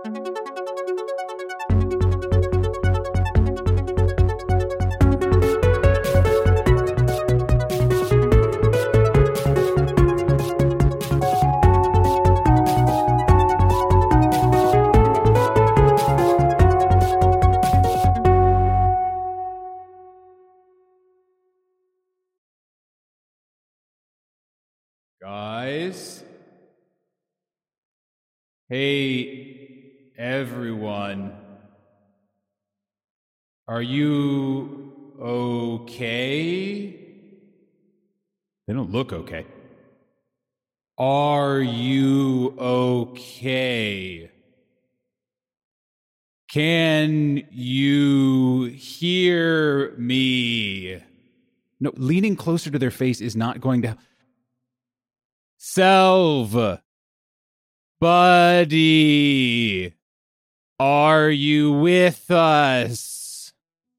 Guys? Hey, everyone. Are you okay? They don't look okay. Are you okay? Can you hear me? No, leaning closer to their face is not going to... Selv, buddy, are you with us?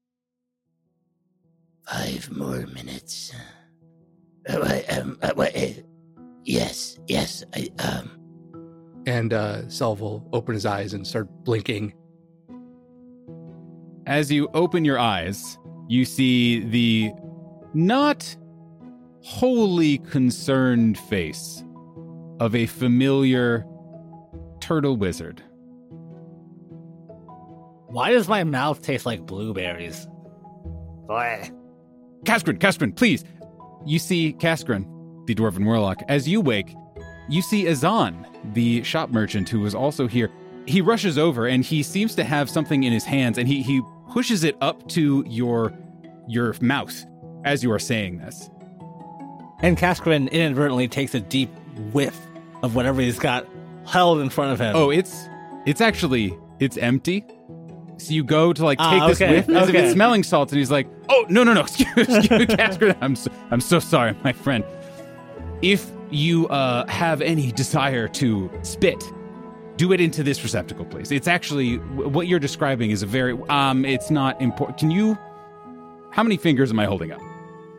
5 more minutes. Yes, And Selv will open his eyes and start blinking. As you open your eyes, you see the not wholly concerned face of a familiar turtle wizard. Why does my mouth taste like blueberries? Boy. Kaskrin, please! You see Kaskrin, the dwarven warlock. As you wake, you see Azan, the shop merchant who was also here. He rushes over and he seems to have something in his hands, and he pushes it up to your mouth as you are saying this. And Kaskrin inadvertently takes a deep whiff of whatever he's got held in front of him. Oh, it's empty. So you go to take this whiff as if it's smelling salts, and he's like, "Oh, no, excuse me, Kaskrin. I'm so sorry, my friend. If you have any desire to spit, do it into this receptacle, please. It's actually what you're describing is a very it's not important. Can you? How many fingers am I holding up?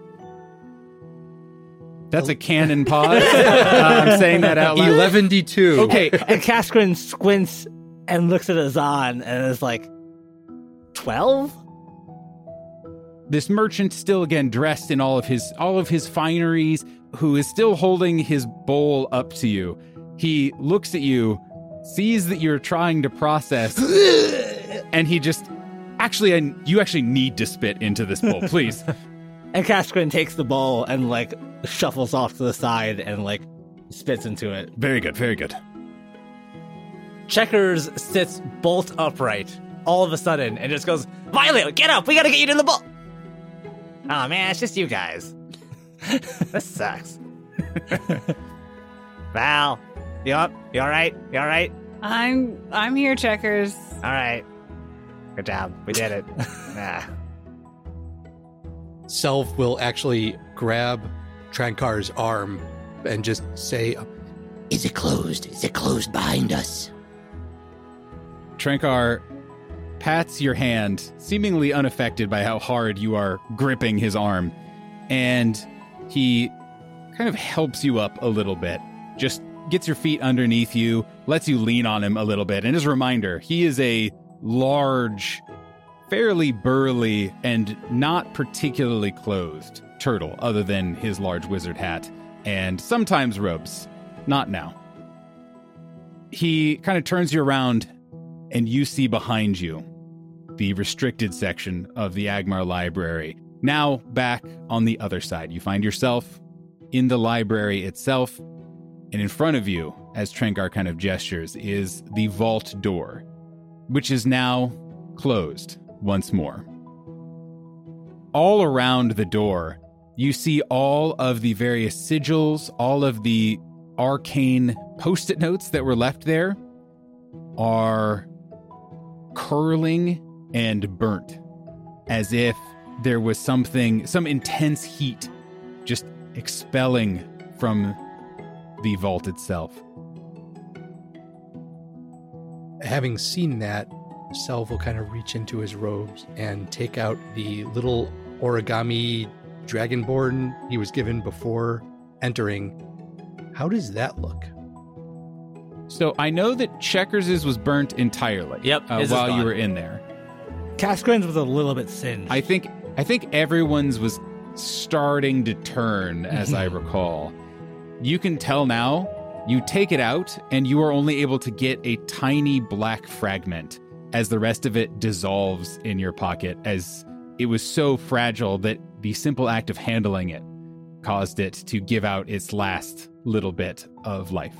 That's a canon pause. I'm saying that out loud. 11d2. Okay. And Kaskrin squints and looks at Azan and is like, 12? This merchant, still again dressed in all of his fineries, who is still holding his bowl up to you. He looks at you, sees that you're trying to process, and he just, you actually need to spit into this bowl, please. And Kaskrin takes the bowl and shuffles off to the side and spits into it. Very good, very good. Checkers sits bolt upright all of a sudden and just goes, "Violet, get up! We gotta get you to the bowl!" Oh man, it's just you guys. This sucks. Val, you up? You alright? You alright? I'm here, Checkers. Alright. Good job. We did it. Selv will actually grab Trankar's arm and just say, Is it closed? Is it closed behind us? Trankar pats your hand, seemingly unaffected by how hard you are gripping his arm, and he kind of helps you up a little bit, just gets your feet underneath you, lets you lean on him a little bit. And as a reminder, he is a large, fairly burly, and not particularly clothed turtle, other than his large wizard hat, and sometimes robes. Not now. He kind of turns you around, and you see behind you the restricted section of the Agmar Library. Now back on the other side. You find yourself in the library itself, and in front of you, as Trankar kind of gestures, is the vault door, which is now closed once more. All around the door, you see all of the various sigils, all of the arcane post-it notes that were left there are curling and burnt, as if there was some intense heat just expelling from the vault itself. Having seen that, Selv will kind of reach into his robes and take out the little origami dragonborn he was given before entering. How does that look? So I know that Checkers' was burnt entirely. Yep, his is while you gone. were in there. Cascarin's was a little bit singed. I think everyone's was starting to turn, as I recall. You can tell now. You take it out, and you are only able to get a tiny black fragment as the rest of it dissolves in your pocket, as it was so fragile that the simple act of handling it caused it to give out its last little bit of life.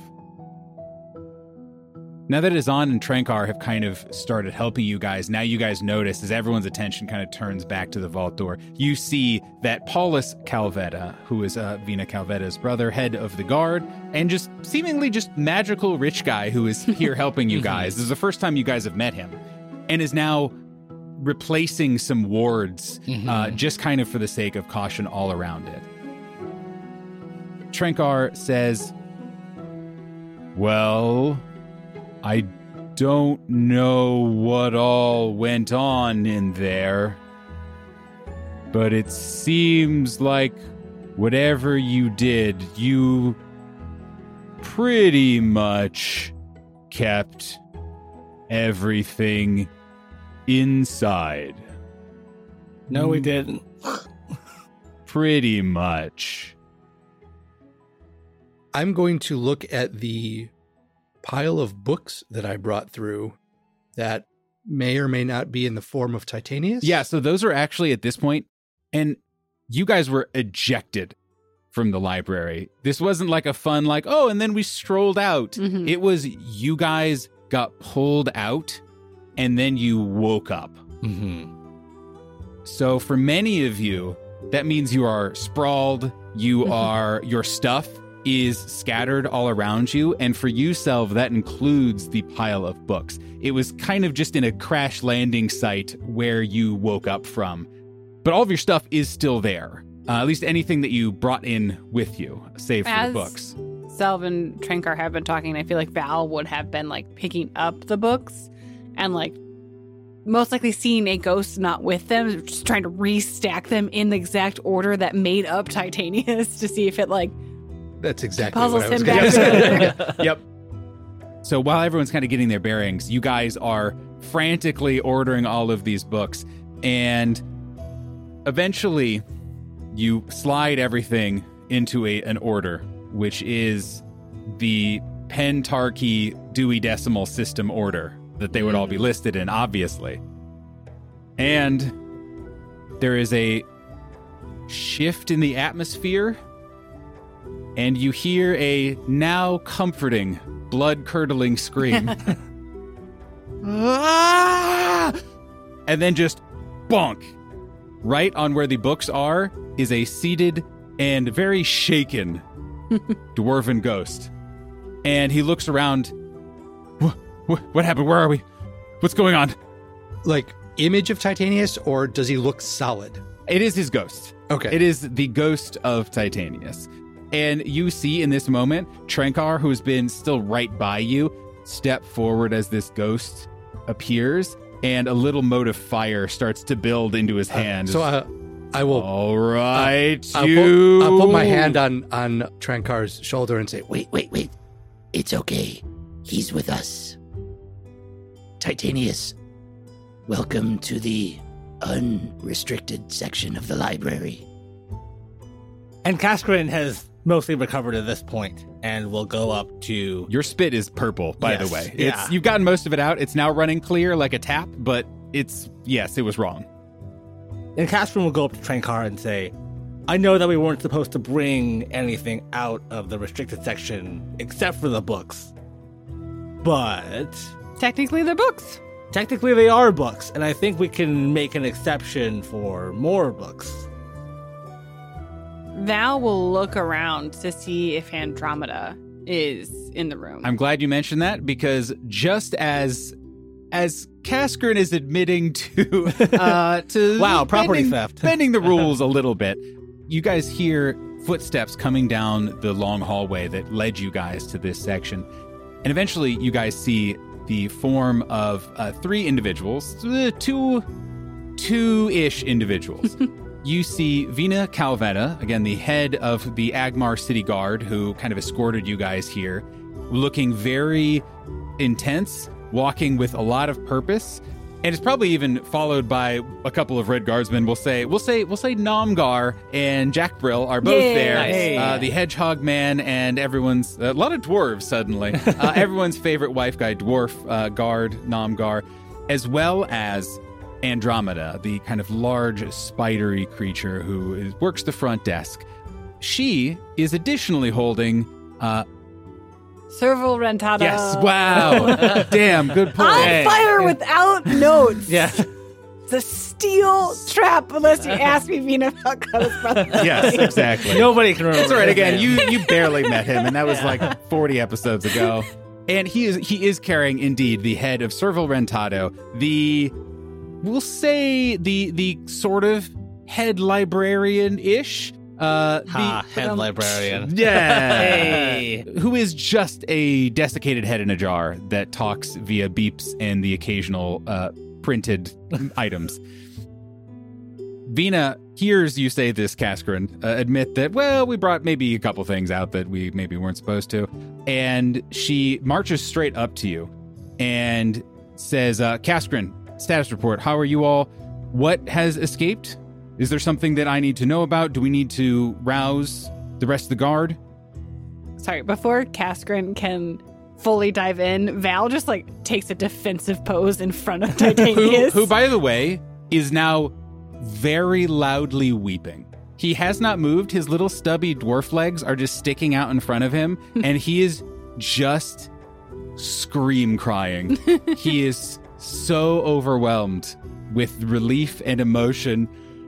Now that Azan and Trankar have kind of started helping you guys, now you guys notice as everyone's attention kind of turns back to the vault door, you see that Paulus Calvetta, who is Vina Calvetta's brother, head of the guard, and just seemingly just magical rich guy who is here helping you guys. This is the first time you guys have met him, and is now replacing some wards just kind of for the sake of caution all around it. Trankar says, well, I don't know what all went on in there, but it seems like whatever you did, you pretty much kept everything inside. No, we didn't. Pretty much. I'm going to look at the pile of books that I brought through that may or may not be in the form of Titanius. Yeah, so those are actually at this point, and you guys were ejected from the library. This wasn't like a fun, like, oh, and then we strolled out. Mhm. It was you guys got pulled out, and then you woke up. So for many of you, that means you are sprawled, your stuff is scattered all around you, and for you, Selv, that includes the pile of books. It was kind of just in a crash landing site where you woke up from, but all of your stuff is still there. At least anything that you brought in with you, save for the books. Selv and Trankar have been talking, and I feel like Val would have been like picking up the books and like most likely seeing a ghost not with them, just trying to restack them in the exact order that made up Titanius to see if it like That's exactly puzzles what I was him going back to say. together. Yep. So while everyone's kind of getting their bearings, you guys are frantically ordering all of these books, and eventually you slide everything into an order, which is the Pentarchy Dewey Decimal System order that they would all be listed in, obviously. And there is a shift in the atmosphere, and you hear a now comforting, blood-curdling scream. Ah! And then just bonk. Right on where the books are is a seated and very shaken dwarven ghost. And he looks around. What happened? Where are we? What's going on? Like, image of Titanius, or does he look solid? It is his ghost. Okay. It is the ghost of Titanius. And you see in this moment, Trankar, who's been still right by you, step forward as this ghost appears, and a little mote of fire starts to build into his hand. So I will. All right, I'll put my hand on Trankar's shoulder and say, Wait. It's okay. He's with us. Titanius, welcome to the unrestricted section of the library. And Cascarin has mostly recovered at this point and will go up to... Your spit is purple, by the Yes, way. yeah. You've gotten most of it out. It's now running clear like a tap, but it was wrong. And Cascarin will go up to Trankar and say, I know that we weren't supposed to bring anything out of the restricted section except for the books. But Technically, they're books. technically they are books, and I think we can make an exception for more books. Val will look around to see if Andromeda is in the room. I'm glad you mentioned that, because just as Cascarin is admitting to Wow, property theft. bending the rules a little bit, you guys hear footsteps coming down the long hallway that led you guys to this section, and eventually you guys see the form of three individuals, two-ish individuals. You see Vina Calvetta, again, the head of the Agmar City Guard, who kind of escorted you guys here. looking very intense, walking with a lot of purpose. And it's probably even followed by a couple of Red Guardsmen. We'll say Nomgar and Jack Brill are both there. Nice. The Hedgehog Man and everyone's a lot of dwarves suddenly. Everyone's favorite wife guy, dwarf guard Nomgar, as well as Andromeda, the kind of large spidery creature who works the front desk. She is additionally holding. Serval Rentado. Yes! Wow! Damn, good point. On fire without notes. Yeah. The steel trap, unless you ask me, Vina Falcone's brother. Yes, exactly. Nobody can remember. That's all right. his Again, name. you barely met him, and that was like 40 episodes ago. And he is carrying indeed the head of Serval Rentado, we'll say the sort of head librarian-ish. Head librarian. Yeah. Hey. Who is just a desiccated head in a jar that talks via beeps and the occasional printed items. Vina hears you say this, Cascarin, admit that, well, we brought maybe a couple things out that we maybe weren't supposed to. And she marches straight up to you and says, Cascarin, status report, how are you all? What has escaped? Is there something that I need to know about? Do we need to rouse the rest of the guard? Sorry, before Cascarin can fully dive in, Val just takes a defensive pose in front of Titanius. who, by the way, is now very loudly weeping. He has not moved. His little stubby dwarf legs are just sticking out in front of him, and he is just scream crying. He is so overwhelmed with relief and emotion.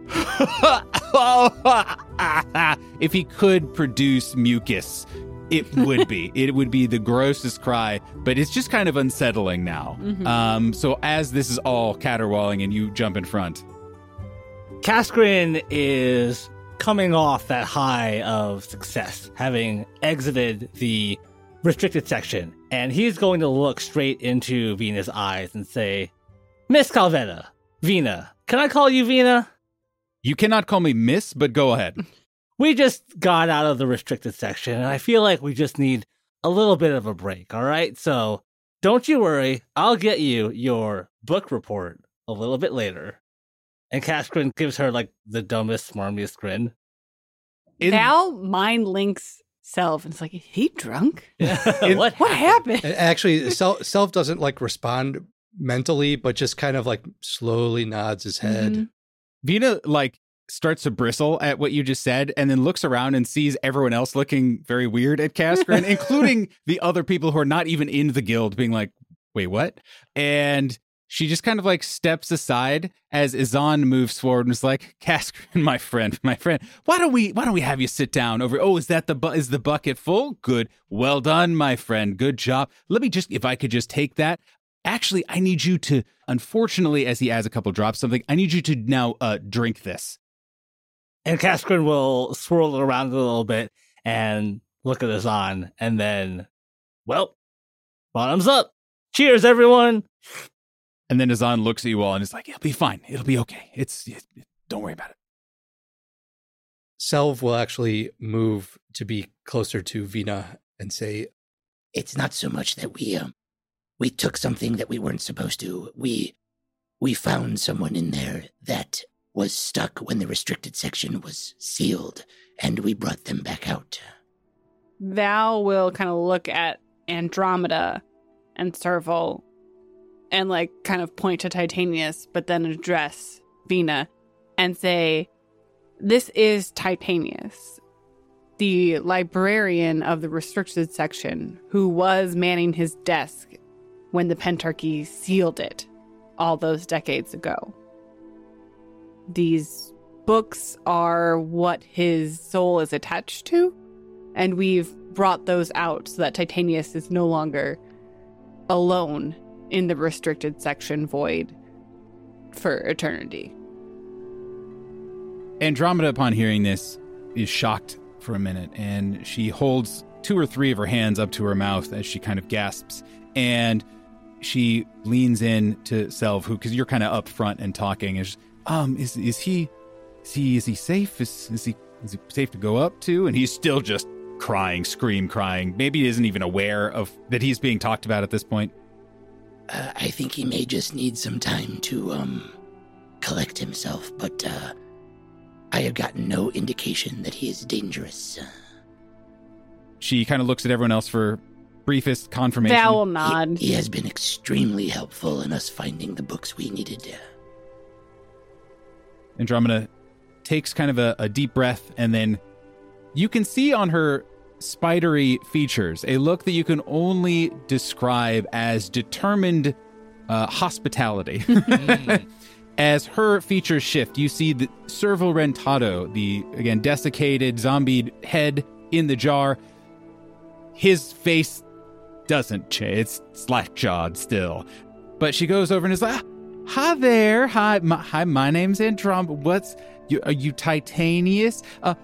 If he could produce mucus, it would be the grossest cry, but it's just kind of unsettling now. Mm-hmm. So as this is all caterwauling and you jump in front, Cascarin is coming off that high of success, having exited the restricted section, and he's going to look straight into Vina's eyes and say, Miss Calvetta, Vina, can I call you Vina? you cannot call me miss, but go ahead. We just got out of the restricted section, and I feel like we just need a little bit of a break, all right? So don't you worry. I'll get you your book report a little bit later. And Cascarin gives her, the dumbest, smarmiest grin. Val mind links Self, and it's like, is he drunk? What What happened? And actually, Self doesn't respond mentally, but just kind of slowly nods his head. Mhm. Vina starts to bristle at what you just said and then looks around and sees everyone else looking very weird at Cascarin, including the other people who are not even in the guild being like, wait, what? And she just kind of steps aside as Izan moves forward and is like, Cascarin, my friend, why don't we have you sit down over? Oh, is that is the bucket full? Good. Well done, my friend. Good job. If I could just take that. Actually, I need you to, unfortunately, as he adds a couple drops something, I need you to now drink this. And Cascarin will swirl around a little bit and look at Izan, and then, well, bottoms up. Cheers, everyone. And then Izan looks at you all and is like, it'll be fine. It'll be okay. Don't worry about it. Selv will actually move to be closer to Vina and say, It's not so much that we took something that we weren't supposed to. We found someone in there that was stuck when the restricted section was sealed, and we brought them back out. Val will kind of look at Andromeda and Serval and kind of point to Titanius, but then address Vina and say, this is Titanius, the librarian of the restricted section, who was manning his desk when the Pentarchy sealed it all those decades ago. These books are what his soul is attached to, and we've brought those out so that Titanius is no longer alone in the restricted section void for eternity. Andromeda, upon hearing this, is shocked for a minute, and she holds 2 or 3 of her hands up to her mouth as she kind of gasps, and she leans in to Selv, who, because you're kind of up front and talking, is he safe? Is he safe to go up to? And he's still just crying. Maybe he isn't even aware of that he's being talked about at this point. I think he may just need some time to, collect himself, but, I have gotten no indication that he is dangerous. She kind of looks at everyone else for briefest confirmation. Val will nod. He has been extremely helpful in us finding the books we needed. Andromeda takes kind of a deep breath, and then you can see on her spidery features a look that you can only describe as determined hospitality. As her features shift, you see the Serval Rentado, the, again, desiccated, zombied head in the jar. His face doesn't change. It's slack-jawed still. But she goes over and is like, hi there. Hi, my name's Andromeda. Are you Titanius?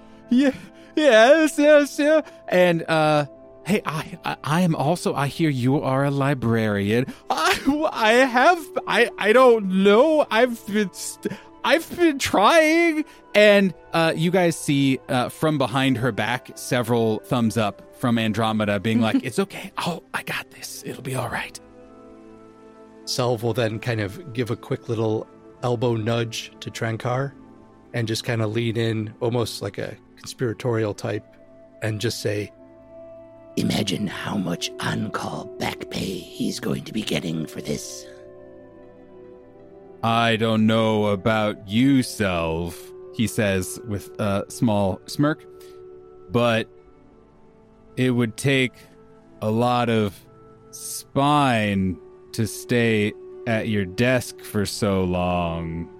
Yes. And, hey, I am also, I hear you are a librarian. I don't know. I've been trying. And, you guys see, from behind her back, several thumbs up from Andromeda being like, it's okay. I got this. It'll be all right. Selv will then kind of give a quick little elbow nudge to Trankar and just kind of lean in almost like a conspiratorial type and just say, imagine how much on-call back pay he's going to be getting for this. I don't know about you, Selv, he says with a small smirk, but it would take a lot of spine to stay at your desk for so long.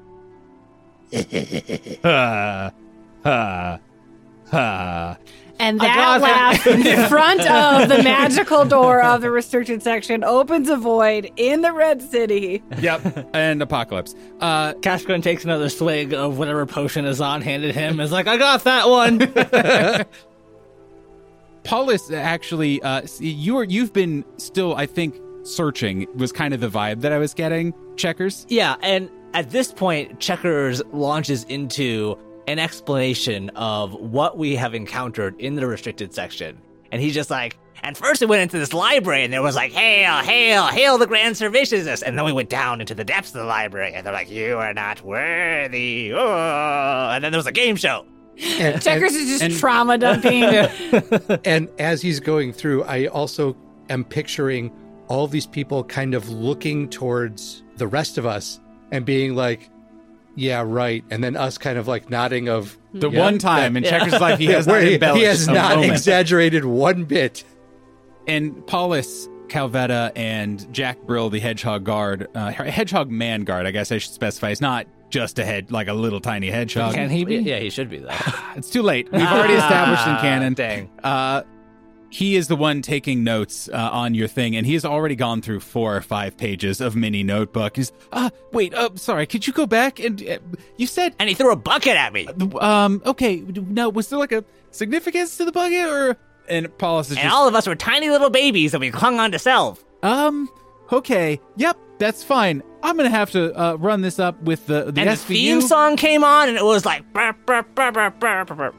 Ha, ha, ha. And that laugh in front of the magical door of the restricted section opens a void in the Red City. Yep, and Apocalypse. Kashgrin takes another swig of whatever potion Azan handed him. Is like, I got that one. Paulus, actually, you've been still, I think, searching was kind of the vibe that I was getting. Checkers? Yeah, and at this point, Checkers launches into an explanation of what we have encountered in the restricted section. And he's just like, and first we went into this library and there was like, hail the Grand Servicious. And then we went down into the depths of the library and they're like, you are not worthy. Oh. And then there was a game show. Checkers is just trauma dumping. And as he's going through, I also am picturing all these people kind of looking towards the rest of us and being like, yeah, right. And then us kind of like nodding of the one time in Checkers' life he has not embellished. He has not exaggerated one bit. And Paulus, Calvetta, and Jack Brill, the hedgehog guard, hedgehog man guard, I guess I should specify. It's not just a head, like a little tiny hedgehog. Can he be? Yeah, he should be though. It's too late. We've already established in canon. Dang. He is the one taking notes on your thing, and he has already gone through 4 or 5 pages of mini notebook. He's, wait, sorry, could you go back? And you said... And he threw a bucket at me. Okay, now, was there like a significance to the bucket, or... And Paulus is and all of us were tiny little babies and we clung on to Selv. Okay, yep, that's fine. I'm going to have to run this up with the and SVU. The theme song came on and it was like... Burp, burp, burp, burp, burp, burp.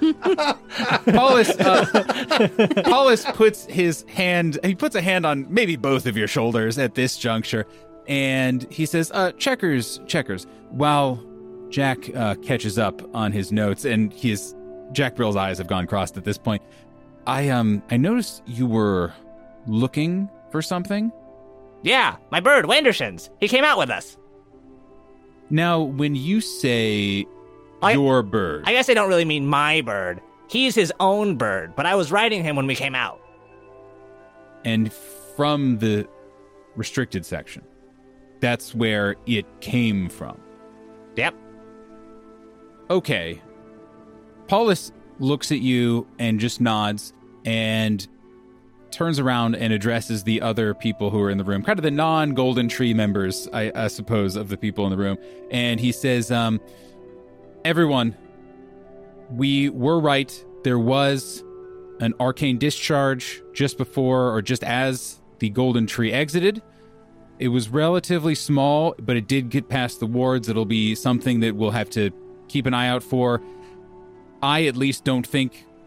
Paulus puts his hand... He puts a hand on maybe both of your shoulders at this juncture, and he says, Checkers. While Jack catches up on his notes, and Jack Brill's eyes have gone crossed at this point, I noticed you were looking for something. Yeah, my bird, Wandershins. He came out with us. Now, when you say your bird... I guess I don't really mean my bird. He's his own bird, but I was riding him when we came out. And from the restricted section, that's where it came from. Yep. Okay. Paulus looks at you and just nods and turns around and addresses the other people who are in the room, kind of the non-Golden Tree members, I suppose, of the people in the room. And he says, everyone, we were right. There was an arcane discharge just before or just as the Golden Tree exited. It was relatively small, but it did get past the wards. It'll be something that we'll have to keep an eye out for. I at least don't think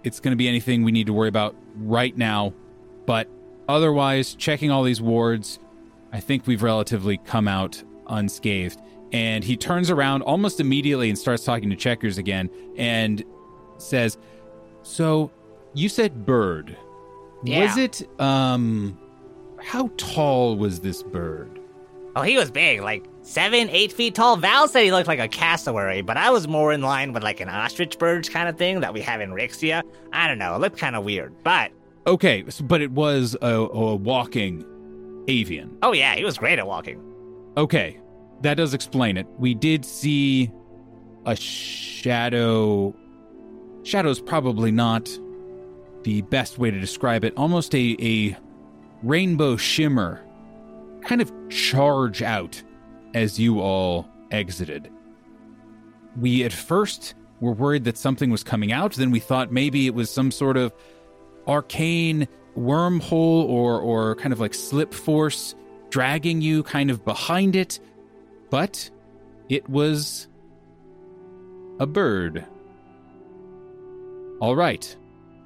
it's going to be anything we need to worry about right now. But otherwise, checking all these wards, I think we've relatively come out unscathed. And he turns around almost immediately and starts talking to Checkers again and says, so you said bird. Yeah. Was it, how tall was this bird? Oh, he was big, like 7-8 feet tall. Val said he looked like a cassowary, but I was more in line with like an ostrich bird kind of thing that we have in Rixia. I don't know, it looked kind of weird, but... Okay, but it was a walking avian. Oh yeah, he was great at walking. Okay, that does explain it. We did see a shadow. Shadow's probably not the best way to describe it. Almost a rainbow shimmer kind of charge out as you all exited. We at first were worried that something was coming out. Then we thought maybe it was some sort of arcane wormhole or kind of like slip force dragging you kind of behind it. But it was a bird. All right.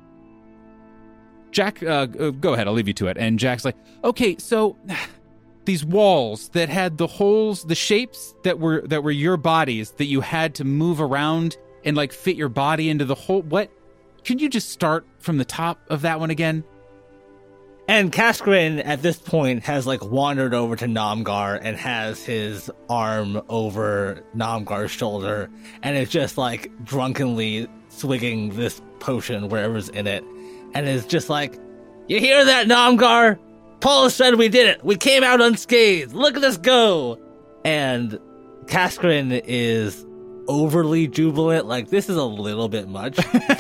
Jack, go ahead. I'll leave you to it. And Jack's like, okay, so these walls that had the holes, the shapes that were your bodies that you had to move around and like fit your body into the hole. What? Can you just start from the top of that one again? And Kaskrin, at this point, has, like, wandered over to Namgar and has his arm over Namgar's shoulder and is just, like, drunkenly swigging this potion wherever's in it. And is just like, you hear that, Namgar? Paul said we did it. We came out unscathed. Look at us go. And Kaskrin is overly jubilant, like this is a little bit much.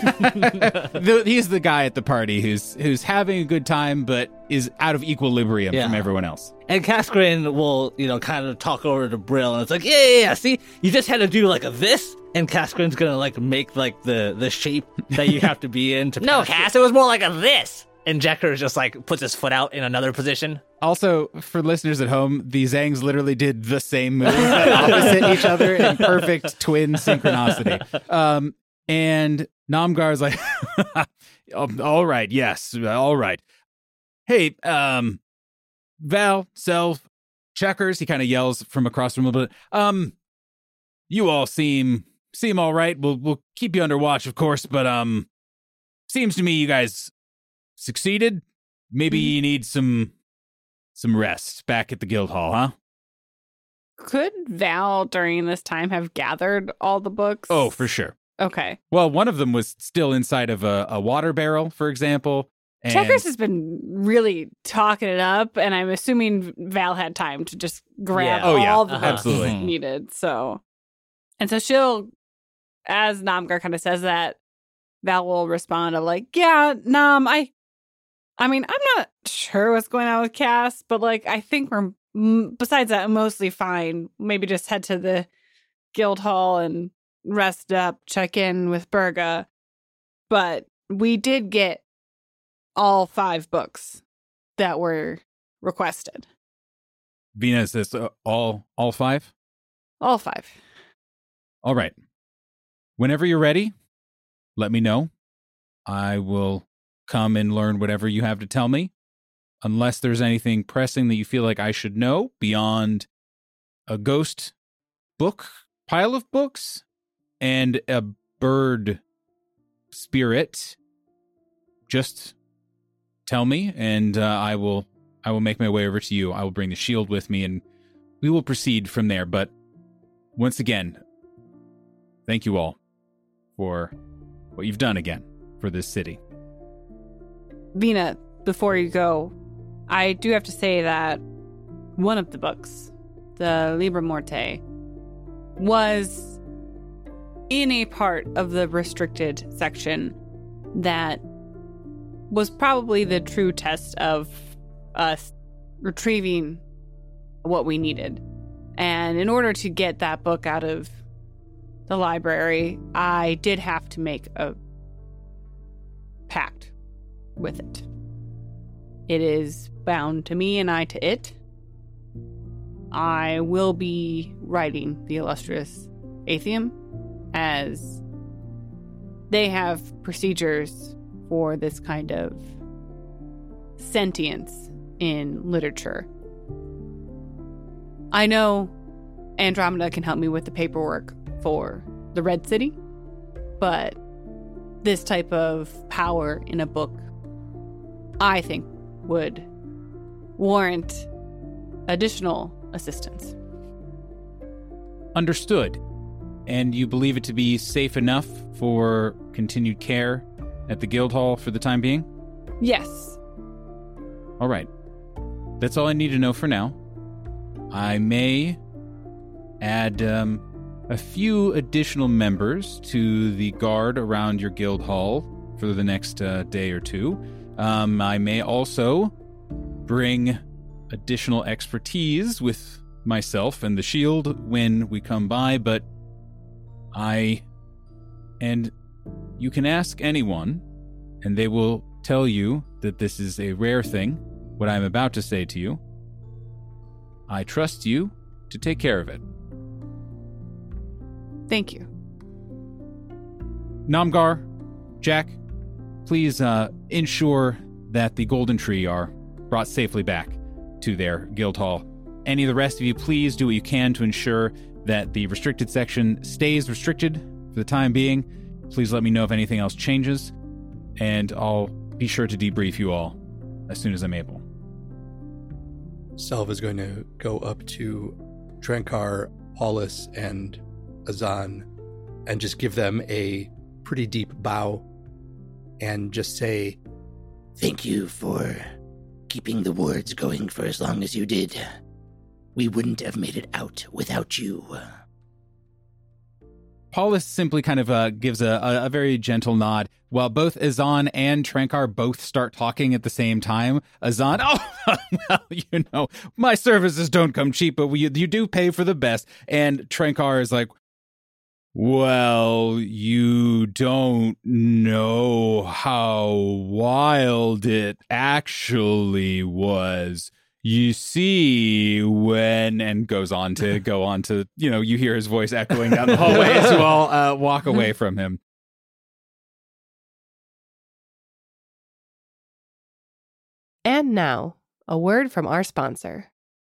He's the guy at the party who's having a good time but is out of equilibrium from everyone else. And Kaskrin will, kind of talk over to Brill, and it's like, yeah, see, you just had to do like a this, and Kaskrin's gonna like make like the shape that you have to be in to No, Cass, it was more like a this. And Jekker just like puts his foot out in another position. Also, for listeners at home, the Zangs literally did the same move opposite each other in perfect twin synchronicity. And Namgar's like, all right, yes, all right. Hey, Val, Self, Checkers, he kind of yells from across the room a little bit. You all seem all right. We'll keep you under watch, of course, but seems to me you guys succeeded. Maybe you need some rest back at the guild hall, huh? Could Val during this time have gathered all the books? Oh, for sure. Okay. Well, one of them was still inside of a water barrel, for example. And Checkers has been really talking it up, and I'm assuming Val had time to just grab all the books absolutely needed. So she'll, as Namgar kind of says that, Val will respond of like, yeah, Nam, I mean, I'm not sure what's going on with Cass, but like, I think we're, besides that, mostly fine. Maybe just head to the guild hall and rest up, check in with Berga. But we did get all 5 books that were requested. Vina says all 5? All 5. All right. Whenever you're ready, let me know. I will come and learn whatever you have to tell me, unless there's anything pressing that you feel like I should know beyond a ghost book, pile of books, and a bird spirit. Just tell me, and I will make my way over to you. I will bring the shield with me, and we will proceed from there. But once again, thank you all for what you've done again for this city. Vina, before you go, I do have to say that one of the books, the Libra Morte, was in a part of the restricted section that was probably the true test of us retrieving what we needed. And in order to get that book out of the library, I did have to make a pact with it. It is bound to me and I to it. I will be writing the illustrious Atheum as they have procedures for this kind of sentience in literature. I know Andromeda can help me with the paperwork for the Red City, but this type of power in a book, I think, would warrant additional assistance. Understood. And you believe it to be safe enough for continued care at the Guildhall for the time being? Yes. All right. That's all I need to know for now. I may add a few additional members to the guard around your Guildhall for the next day or two. I may also bring additional expertise with myself and the shield when we come by, but and you can ask anyone, and they will tell you that this is a rare thing, what I'm about to say to you. I trust you to take care of it. Thank you. Namgar, Jack, please ensure that the Golden Tree are brought safely back to their Guildhall. Any of the rest of you, please do what you can to ensure that the restricted section stays restricted for the time being. Please let me know if anything else changes, and I'll be sure to debrief you all as soon as I'm able. Selv is going to go up to Trenkar, Paulus, and Azan and just give them a pretty deep bow and just say, Thank you for keeping the wards going for as long as you did. We wouldn't have made it out without you. Paulus simply kind of gives a very gentle nod while both Azan and Trenkar both start talking at the same time. Azan, well, my services don't come cheap, but you do pay for the best. And Trenkar is like, well, you don't know how wild it actually was. You see, and goes on to, you hear his voice echoing down the hallway as you all walk away from him. And now, a word from our sponsor.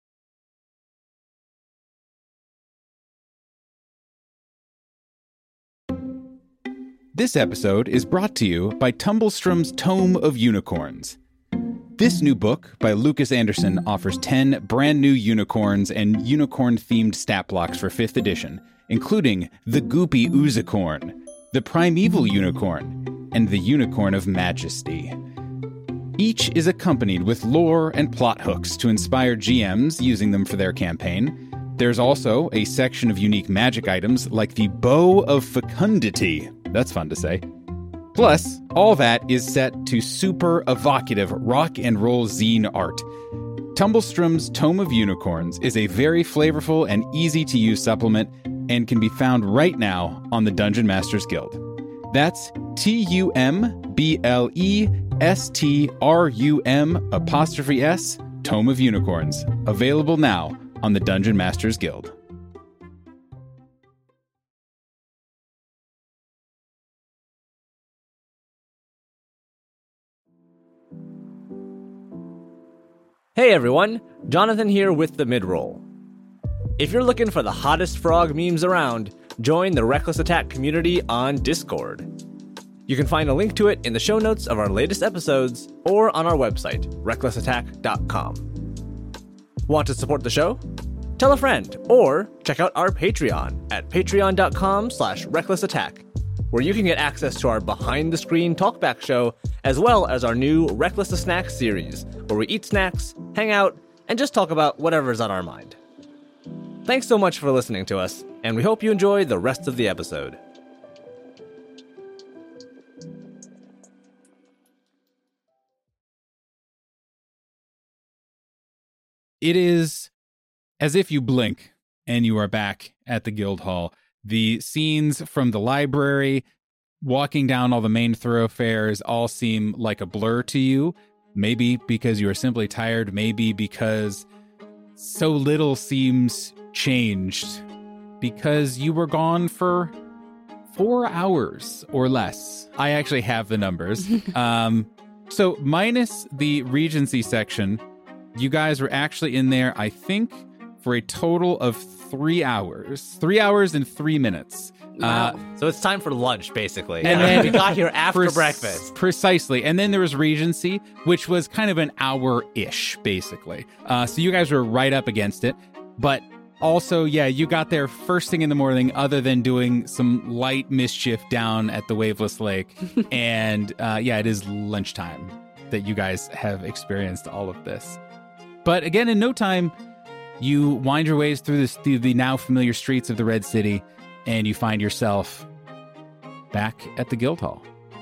This episode is brought to you by Tumblstrum's Tome of Unicorns. This new book by Lucas Anderson offers 10 brand new unicorns and unicorn-themed stat blocks for 5th edition, including the Goopy Oozicorn, the Primeval Unicorn, and the Unicorn of Majesty. Each is accompanied with lore and plot hooks to inspire GMs using them for their campaign. There's also a section of unique magic items like the Bow of Fecundity. That's fun to say. Plus, all that is set to super evocative rock and roll zine art. Tumblstrum's Tome of Unicorns is a very flavorful and easy-to-use supplement and can be found right now on the Dungeon Masters Guild. That's TUMBLESTRUM''S, Tome of Unicorns, available now on the Dungeon Masters Guild. Hey everyone, Jonathan here with the Midroll. If you're looking for the hottest frog memes around, join the Reckless Attack community on Discord. You can find a link to it in the show notes of our latest episodes or on our website, recklessattack.com. Want to support the show? Tell a friend or check out our Patreon at patreon.com/recklessattack, where you can get access to our behind-the-screen talkback show, as well as our new Reckless to Snack series, where we eat snacks, hang out, and just talk about whatever's on our mind. Thanks so much for listening to us, and we hope you enjoy the rest of the episode. It is as if you blink and you are back at the Guildhall. The scenes from the library, walking down all the main thoroughfares, all seem like a blur to you. Maybe because you are simply tired, maybe because so little seems changed. Because you were gone for 4 hours or less. I actually have the numbers. So minus the Regency section, you guys were actually in there, I think, for a total of 3 hours. 3 hours and 3 minutes. Wow. So it's time for lunch, basically. And then we got here after breakfast. Precisely. And then there was Regency, which was kind of an hour-ish, basically. So you guys were right up against it. But also, yeah, you got there first thing in the morning, other than doing some light mischief down at the Waveless Lake. And yeah, it is lunchtime that you guys have experienced all of this. But again, in no time, you wind your ways through the now familiar streets of the Red City, and you find yourself back at the Guildhall.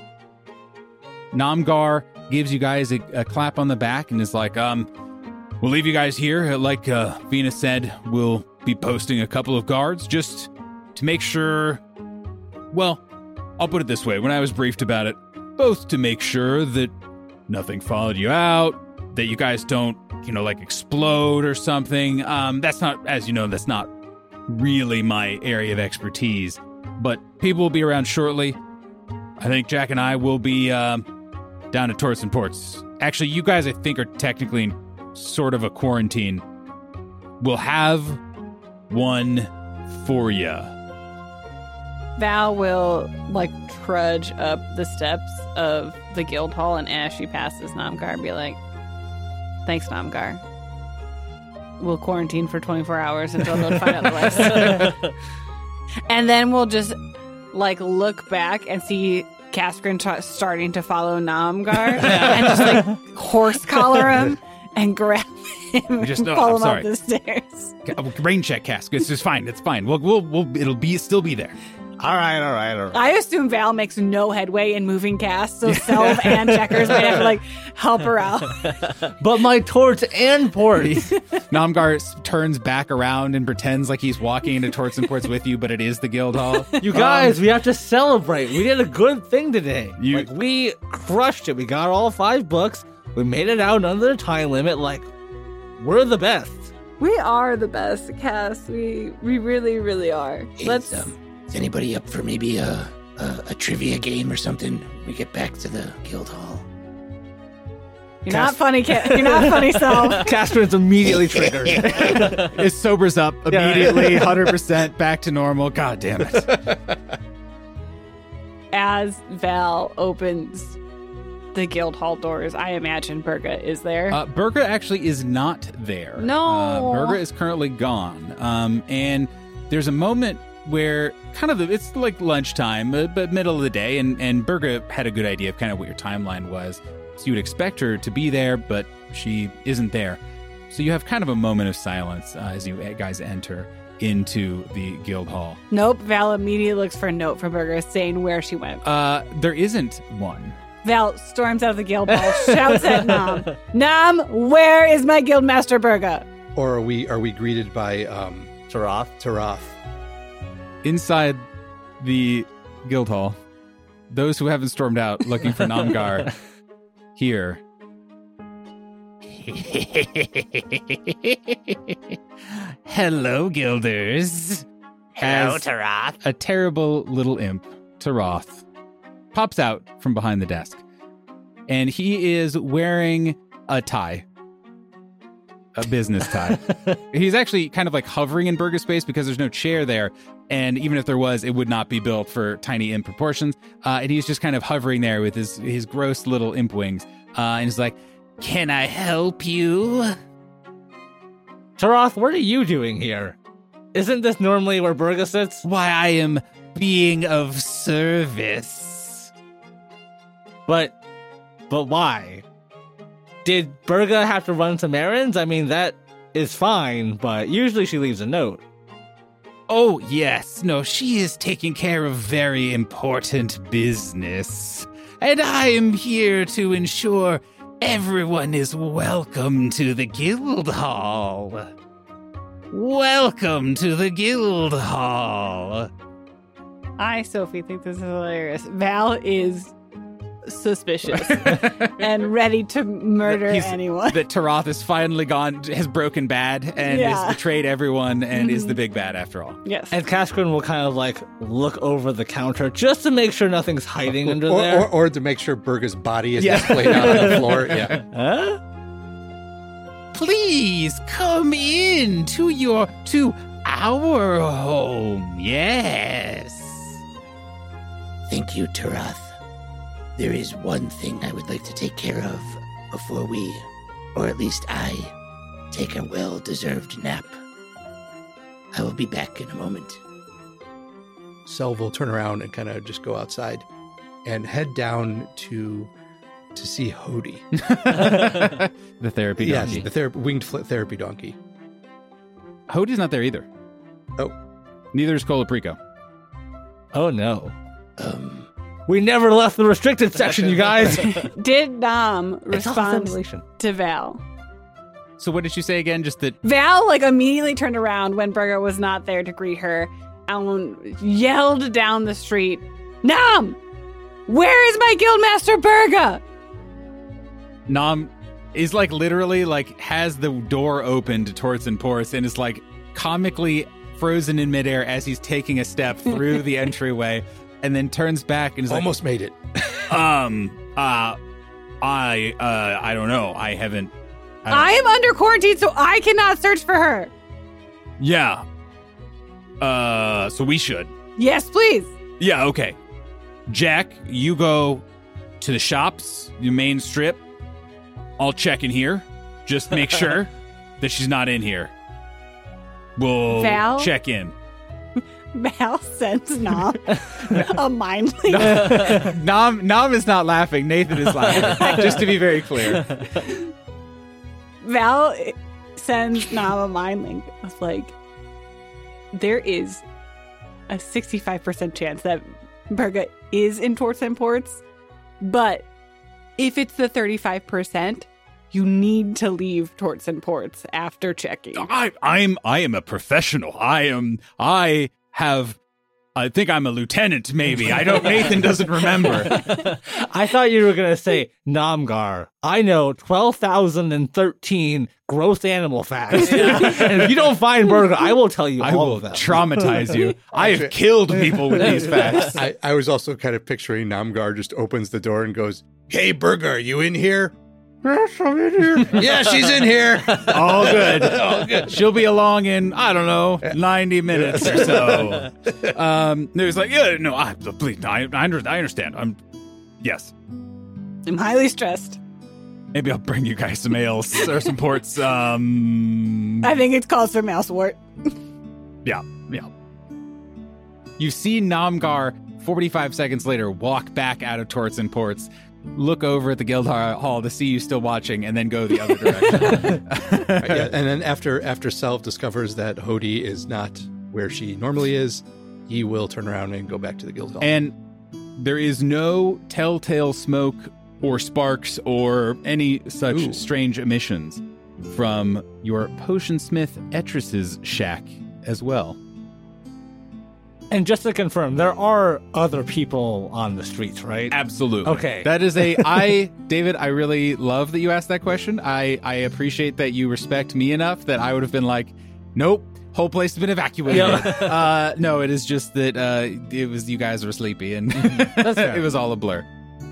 Namgar gives you guys a clap on the back and is like, we'll leave you guys here. Like Venus said, we'll be posting a couple of guards just to make sure... Well, I'll put it this way. When I was briefed about it, both to make sure that nothing followed you out, that you guys don't, like explode or something. That's not, as you know, that's not really my area of expertise. But people will be around shortly. I think Jack and I will be down at Torts and Ports. Actually, you guys, I think, are technically in sort of a quarantine. We'll have one for ya. Val will, trudge up the steps of the guild hall, and as she passes Namgar, be like, thanks, Namgar. We'll quarantine for 24 hours until they'll find otherwise. And then we'll just, look back and see Kaskrin starting to follow Namgar and just, horse collar him and grab him and follow him up the stairs. Rain check, Cask. It's just fine. It's fine. It'll still be there. All right. I assume Val makes no headway in moving Cass, so Selv and Checkers might have to help her out. But my Torts and Ports. Namgar turns back around and pretends like he's walking into Torts and Ports with you, but it is the guild hall. You guys, we have to celebrate. We did a good thing today. We crushed it. We got all 5 books. We made it out under the time limit. We're the best. We are the best, Cass. We really, really are. Is anybody up for maybe a trivia game or something when we get back to the guild hall? You're not funny, You're not funny, Selv. Kaskrin's immediately triggered. It sobers up immediately, 100% back to normal. God damn it. As Val opens the guild hall doors, I imagine Burga is there. Burga actually is not there. No. Burga is currently gone. And there's a moment where it's like lunchtime, but middle of the day, and Burga had a good idea of kind of what your timeline was. So you would expect her to be there, but she isn't there. So you have kind of a moment of silence as you guys enter into the guild hall. Nope. Val immediately looks for a note from Burga saying where she went. There isn't one. Val storms out of the guild hall, shouts at Nam. Nam, where is my guildmaster Burga? Or are we greeted by Tarath? Inside the guild hall, those who haven't stormed out looking for Namgar here. Hello, guilders. Hello, As Tarath. a terrible little imp, Tarath, pops out from behind the desk. And he is wearing a tie. A business tie. He's actually kind of hovering in Burga's space because there's no chair there. And even if there was, it would not be built for tiny imp proportions. And he's just kind of hovering there with his gross little imp wings. And he's like, can I help you? Tarath, what are you doing here? Isn't this normally where Burga sits? Why, I am being of service. But why? Did Burga have to run some errands? I mean, that is fine, but usually she leaves a note. Oh, yes. No, she is taking care of very important business. And I am here to ensure everyone is welcome to the guild hall. Welcome to the guild hall. I, Sophie, think this is hilarious. Val is suspicious and ready to murder anyone. That Taroth has finally has broken bad and has betrayed everyone and is the big bad after all. Yes. And Kaskrin will kind of like look over the counter just to make sure nothing's hiding under there. Or to make sure Berga's body is displayed out on the floor. Yeah. Huh? Please come in to our home. Yes. Thank you, Taroth. There is one thing I would like to take care of before we, or at least I, take a well-deserved nap. I will be back in a moment. Selv will turn around and kind of just go outside and head down to see Hody. The therapy donkey. Yes, the winged therapy donkey. Hody's not there either. Oh. Neither is Colaprico. Oh, no. We never left the restricted section, you guys. Did Nam It's all respond simulation. to Val? So what did she say again? Just that Val immediately turned around when Berga was not there to greet her and yelled down the street, "Nam! Where is my guildmaster Berga?" Nam is literally has the door open to Torts and Ports and is comically frozen in midair as he's taking a step through the entryway and then turns back and is Almost made it. I don't know. I am under quarantine, so I cannot search for her. Yeah. So we should. Yes, please. Yeah, okay. Jack, you go to the shops, the main strip. I'll check in here. Just make sure that she's not in here. We'll Val? check in. Val sends Nam a mind link. Nam is not laughing. Nathan is laughing. Just to be very clear. Val sends Nam a mind link. It's there is a 65% chance that Berga is in Torts and Ports, but if it's the 35%, you need to leave Torts and Ports after checking. I am a professional. I think I'm a lieutenant, maybe. Nathan doesn't remember. I thought you were going to say, Namgar, I know 12,013 gross animal facts. And if you don't find Berga, I will tell you all of them. Traumatize you. I have killed people with these facts. I was also kind of picturing Namgar just opens the door and goes, "Hey, Berga, are you in here?" Yes, I'm in here. Yeah, she's in here. All good. All good. She'll be along in, 90 minutes or so. It was please, I understand. Yes. I'm highly stressed. Maybe I'll bring you guys some ales or some ports. I think it calls for mousewort. Yeah. You see Namgar 45 seconds later walk back out of Torts and Ports, look over at the guild hall to see you still watching, and then go the other direction. Right, and then after Selv discovers that Hody is not where she normally is, he will turn around and go back to the guild hall. And there is no telltale smoke or sparks or any such strange emissions from your potionsmith Etrus's shack as well. And just to confirm, there are other people on the streets, right? Absolutely. Okay. That is David, I really love that you asked that question. I appreciate that you respect me enough that I would have been like, nope, whole place has been evacuated. Yeah. No, it is just that it was you guys were sleepy and it was all a blur.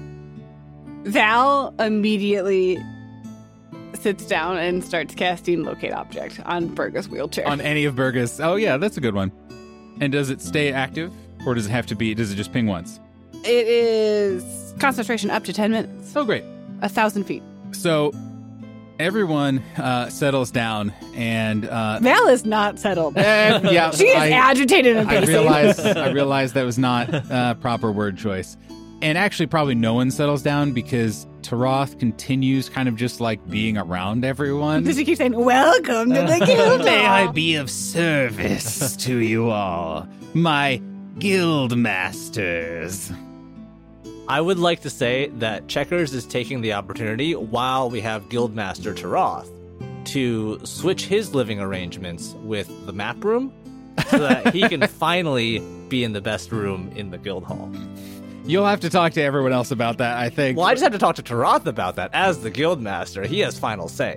Val immediately sits down and starts casting Locate Object on Berga's wheelchair. On any of Berga's. Oh, yeah, that's a good one. And does it stay active? Or does it just ping once? It is concentration up to 10 minutes. Oh, great. 1,000 feet. So everyone settles down and... Val is not settled. Yeah, she is agitated and pacing. I realized that was not proper word choice. And actually, probably no one settles down because Taroth continues kind of just being around everyone. Does he keep saying, "Welcome to the guild"? May I be of service to you all, my guild masters. I would like to say that Checkers is taking the opportunity while we have Guildmaster Taroth to switch his living arrangements with the map room so that he can finally be in the best room in the guild hall. You'll have to talk to everyone else about that, I think. Well, I just have to talk to Tarath about that. As the guild master, he has final say.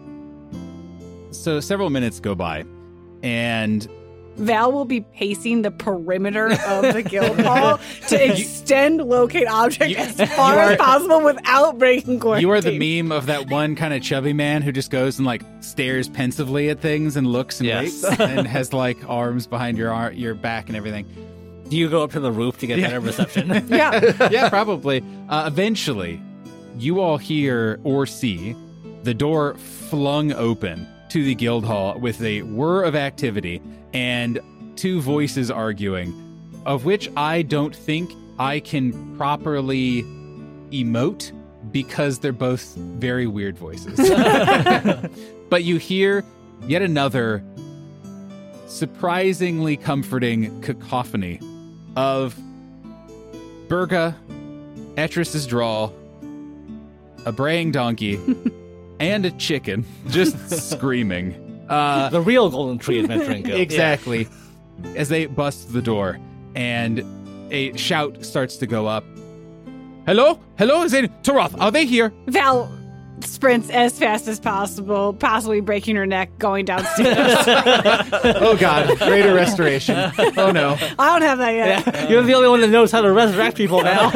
So several minutes go by, and Val will be pacing the perimeter of the guild hall to extend locate object as far as possible without breaking quarantine. you are the meme of that one kind of chubby man who just goes and like stares pensively at things and looks and Yes. waits and has like arms behind your back and everything. Do you go up to the roof to get better reception? Yeah. Yeah, probably. Eventually, you all hear or see the door flung open to the guild hall with a whir of activity and two voices arguing, of which I don't think I can properly emote because they're both very weird voices. But you hear yet another surprisingly comforting cacophony of Burga, Etrus's drawl, a braying donkey, and a chicken just screaming. The real Golden Tree Adventuring Guild. Exactly. As they bust the door, and a shout starts to go up. Hello? Hello? Is it Tarath? Are they here? Val sprints as fast as possible, possibly breaking her neck going downstairs. Oh, God. Greater restoration. Oh, no. I don't have that yet. Yeah, you're the only one that knows how to resurrect people now.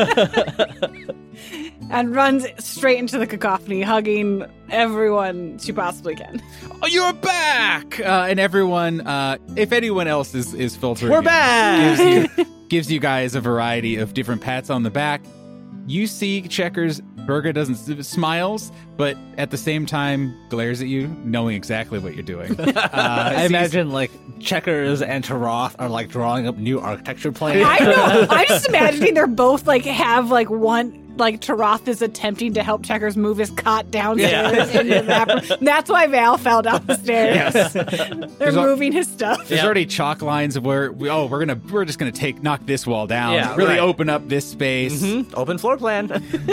And runs straight into the cacophony, hugging everyone she possibly can. Oh, you're back! And everyone, if anyone else is filtering, We're in, back! gives you guys a variety of different pats on the back. You see Checkers. Burga doesn't smiles, but at the same time glares at you, knowing exactly what you're doing. I imagine like Checkers and Tarath are like drawing up new architecture plans. I know. I'm just imagining they're both like have like one. Like Tarath is attempting to help Checkers move his cot downstairs into that room. That's why Val fell down the stairs. Yes. They're moving his stuff. There's already chalk lines of where we're just gonna knock this wall down, Yeah, really right. open up this space, Open floor plan.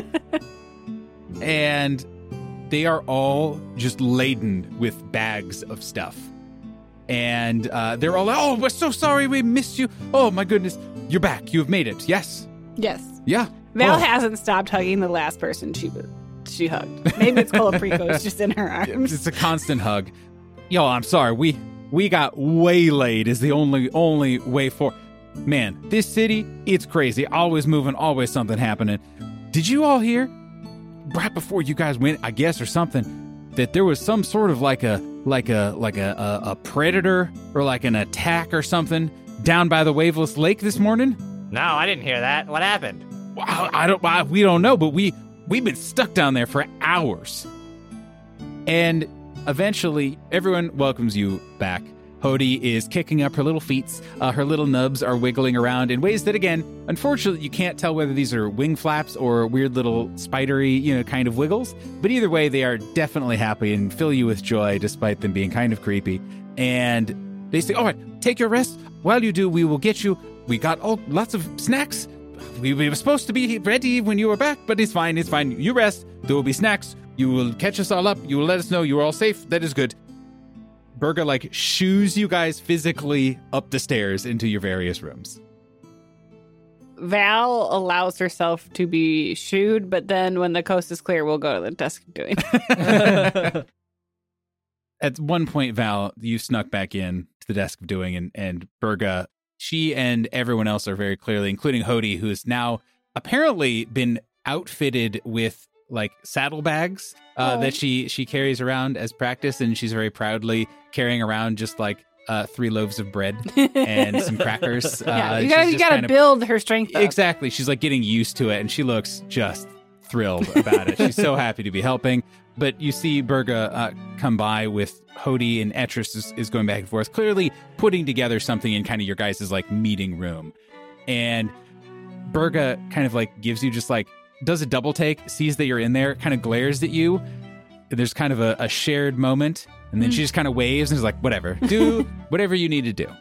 and they are all just laden with bags of stuff. And they're all like, "Oh, we're so sorry we missed you. Oh my goodness, you're back. You've made it. Yes, Yes. yeah." Val Oh. hasn't stopped hugging the last person she hugged. Maybe it's Colaprico's just in her arms. It's a constant hug. Yo, I'm sorry. We got waylaid is the only way for. Man, this city, it's crazy. Always moving, always something happening. Did you all hear? Right before you guys went, I guess, or something, that there was some sort of like a predator or like an attack or something down by the Waveless Lake this morning? No, I didn't hear that. What happened? We don't know, but we've been stuck down there for hours. And eventually, everyone welcomes you back. Hody is kicking up her little feet. Her little nubs are wiggling around in ways that, again, unfortunately, you can't tell whether these are wing flaps or weird little spidery, kind of wiggles. But either way, they are definitely happy and fill you with joy, despite them being kind of creepy. And they say, "All right, take your rest. While you do, we will get you. We got lots of snacks. We were supposed to be ready when you were back, but it's fine. It's fine. You rest. There will be snacks. You will catch us all up. You will let us know you are all safe. That is good." Burga shoos you guys physically up the stairs into your various rooms. Val allows herself to be shooed, but then when the coast is clear, we'll go to the desk of doing. At one point, Val, you snuck back in to the desk of doing, and Burga, she and everyone else are very clearly, including Hody, who has now apparently been outfitted with like saddlebags that she carries around as practice, and she's very proudly carrying around just like 3 loaves of bread and some crackers. Yeah, She's you just gotta kind of- build her strength up. Exactly. She's like getting used to it, and she looks just thrilled about it. She's so happy to be helping. But you see Burga come by with Hody, and Etrus is going back and forth, clearly putting together something in kind of your guys' like meeting room. And Burga kind of like gives you just like, does a double take, sees that you're in there, kind of glares at you. There's kind of a shared moment. And then she just kind of waves and is like, whatever, do whatever you need to do.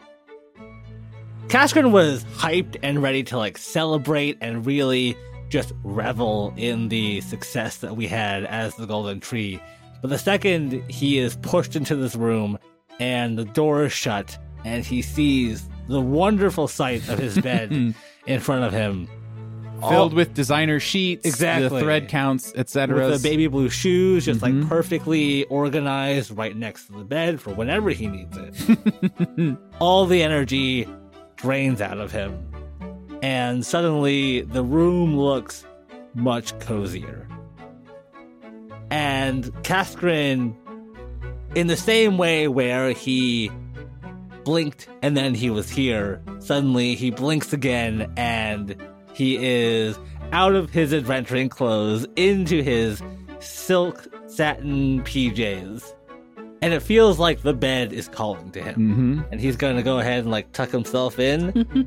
Kaskrin was hyped and ready to like celebrate and really just revel in the success that we had as the Golden Tree. But the second he is pushed into this room and the door is shut and he sees the wonderful sight of his bed in front of him, filled with designer sheets, Exactly. the thread counts, etc. with the baby blue shoes, just like perfectly organized right next to the bed for whenever he needs it. All the energy drains out of him, and suddenly the room looks much cozier. And Kaskrin, in the same way where he blinked and then he was here, suddenly he blinks again and he is out of his adventuring clothes into his silk satin PJs. And it feels like the bed is calling to him. And he's going to go ahead and like tuck himself in.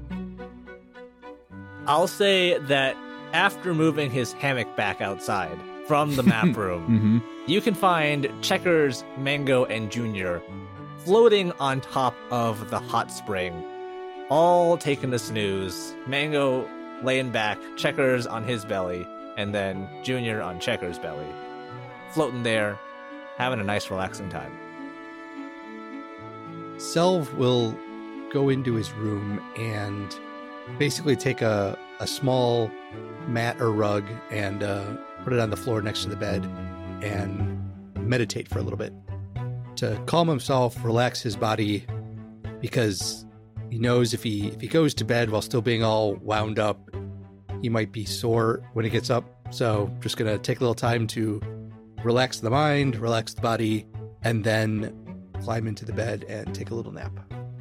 I'll say that after moving his hammock back outside from the map room, you can find Checkers, Mango, and Junior floating on top of the hot spring, all taking a snooze. Mango laying back, Checkers on his belly, and then Junior on Checkers' belly, floating there, having a nice relaxing time. Selv will go into his room and basically take a small mat or rug and put it on the floor next to the bed and meditate for a little bit to calm himself, relax his body, because he knows if he goes to bed while still being all wound up, he might be sore when he gets up. So just going to take a little time to relax the mind, relax the body, and then climb into the bed and take a little nap.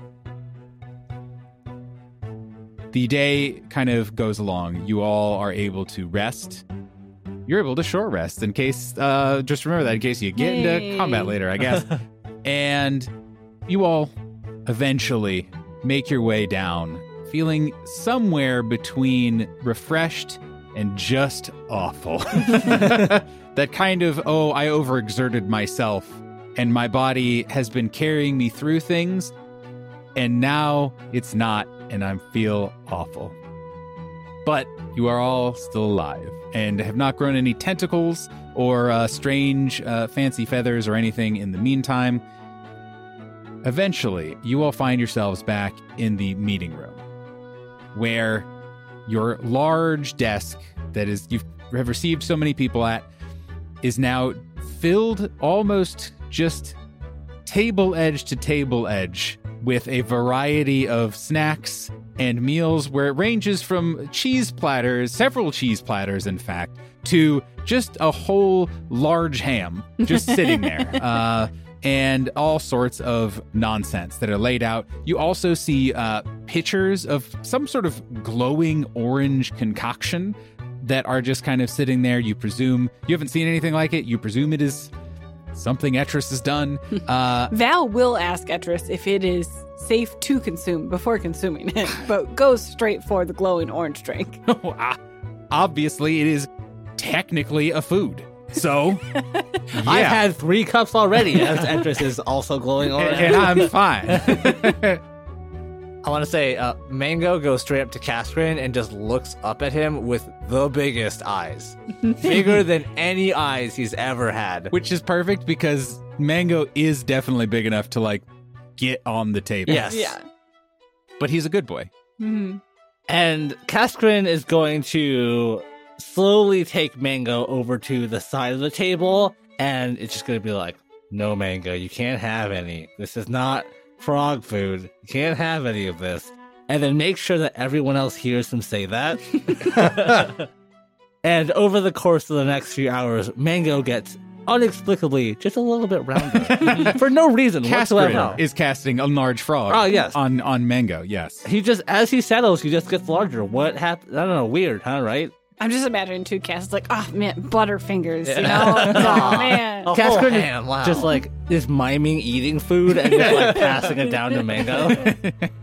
The day kind of goes along. You all are able to rest. You're able to short rest in case, just remember that in case you get into combat later, I guess. And you all eventually make your way down, feeling somewhere between refreshed and just awful. That kind of, I overexerted myself and my body has been carrying me through things and now it's not, and I feel awful. But you are all still alive and have not grown any tentacles or strange fancy feathers or anything in the meantime. Eventually, you all find yourselves back in the meeting room, where your large desk that is you have received so many people at is now filled almost just table edge to table edge with a variety of snacks and meals, where it ranges from cheese platters, several cheese platters, in fact, to just a whole large ham just sitting there. And all sorts of nonsense that are laid out. You also see pictures of some sort of glowing orange concoction that are just kind of sitting there. You presume, you haven't seen anything like it. You presume it is something Etris has done. Val will ask Etris if it is safe to consume before consuming it, but goes straight for the glowing orange drink. Obviously, it is technically a food. So, I've had 3 cups already, as Etris is also glowing orange. and I'm fine. I want to say, Mango goes straight up to Kaskrin and just looks up at him with the biggest eyes. Bigger than any eyes he's ever had. Which is perfect because Mango is definitely big enough to, like, get on the table. Yes. Yeah. But he's a good boy. Mm-hmm. And Kaskrin is going to slowly take Mango over to the side of the table, and it's just going to be like, no, Mango, you can't have any. This is not frog food. You can't have any of this. And then make sure that everyone else hears him say that. And over the course of the next few hours, Mango gets inexplicably just a little bit rounder for no reason whatsoever. Kaskrin is casting a large frog. Oh, yes. On Mango, yes. He just, as he settles, he just gets larger. What happened? I don't know. Weird, huh? Right? I'm just imagining two cats like, oh man, Butterfingers, you know? Oh man. Kaskrin whole hand, wow. just like is miming eating food and just like passing it down to Mango.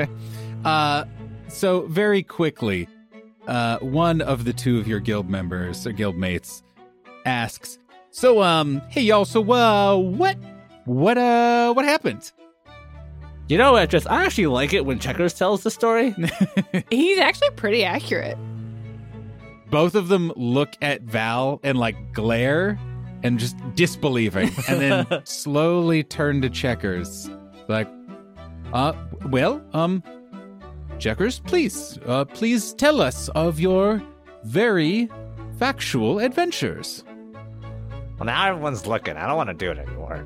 So very quickly, one of the 2 of your guild members or guild mates asks, "So, hey y'all, so what happened?" You know what? Just I actually like it when Checkers tells the story. He's actually pretty accurate. Both of them look at Val and like glare and just disbelieving, and then slowly turn to Checkers, like, Checkers, please tell us of your very factual adventures. Well, now everyone's looking. I don't want to do it anymore.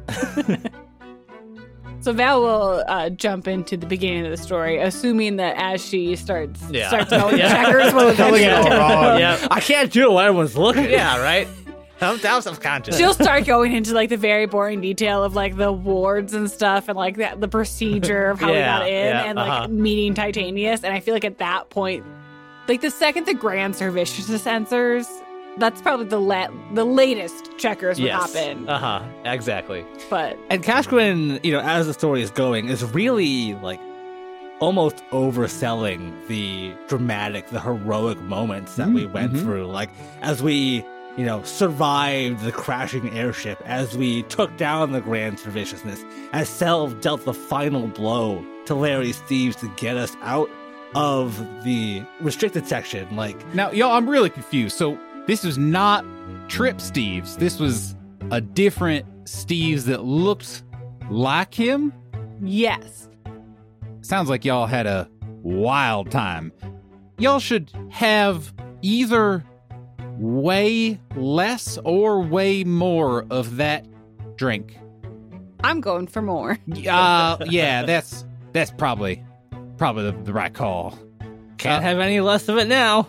So Val will jump into the beginning of the story, assuming that as she starts going, checkers will eventually Yeah, I can't do it when everyone's looking. Yeah, right. I'm subconscious. She'll start going into like the very boring detail of like the wards and stuff, and like the procedure of how we got in, and like meeting Titanius. And I feel like at that point, like the second the Grand Servicius enters, that's probably the latest checkers would hop in. Exactly. And Kashgrin, as the story is going, is really like almost overselling the dramatic, the heroic moments that we went through. Like as we, survived the crashing airship, as we took down the Grand Serviciousness, as Selv dealt the final blow to Larry's thieves to get us out of the restricted section. Like now, y'all, I'm really confused. So this was not Trip Steves. This was a different Steves that looked like him? yes. Sounds like y'all had a wild time. Y'all should have either way less or way more of that drink. I'm going for more. Yeah, that's probably the right call. can't have any less of it now.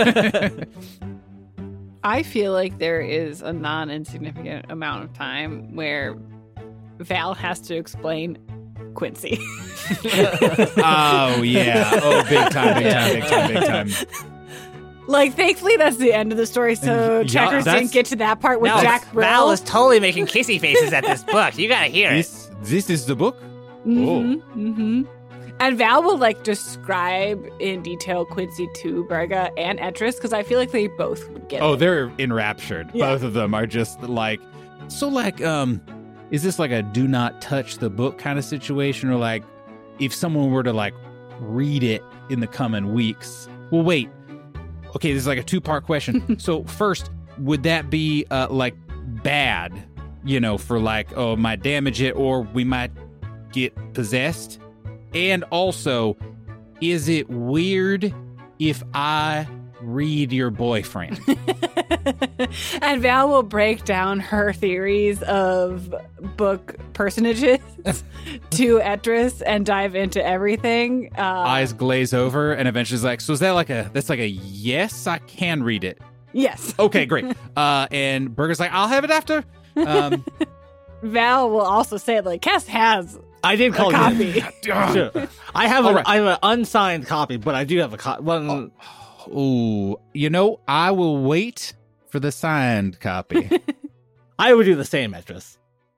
I feel like there is a non-insignificant amount of time where Val has to explain Quincy. Oh, yeah. Oh, big time. Like, thankfully, that's the end of the story, so Checkers didn't get to that part with Jack Brill. Val is totally making kissy faces at this book. You gotta hear it. This is the book? Mm-hmm. And Val will, describe in detail Quincy to Berga and Etris, because I feel like they both would get it. Oh, they're enraptured. Yeah. Both of them are just is this like a do not touch the book kind of situation? Or like, if someone were to read it in the coming weeks? Well, wait. Okay, this is like a two-part question. So first, would that be bad, for might damage it or we might get possessed? And also, is it weird if I read your boyfriend? And Val will break down her theories of book personages to Etris and dive into everything. Eyes glaze over, and eventually is like, so is that that's like a yes, I can read it? Yes. Okay, great. And Berger's like, I'll have it after. Val will also say, Cass has I did call a copy. Sure. I have an unsigned copy, but I do have a copy. I will wait for the signed copy. I would do the same, Etris.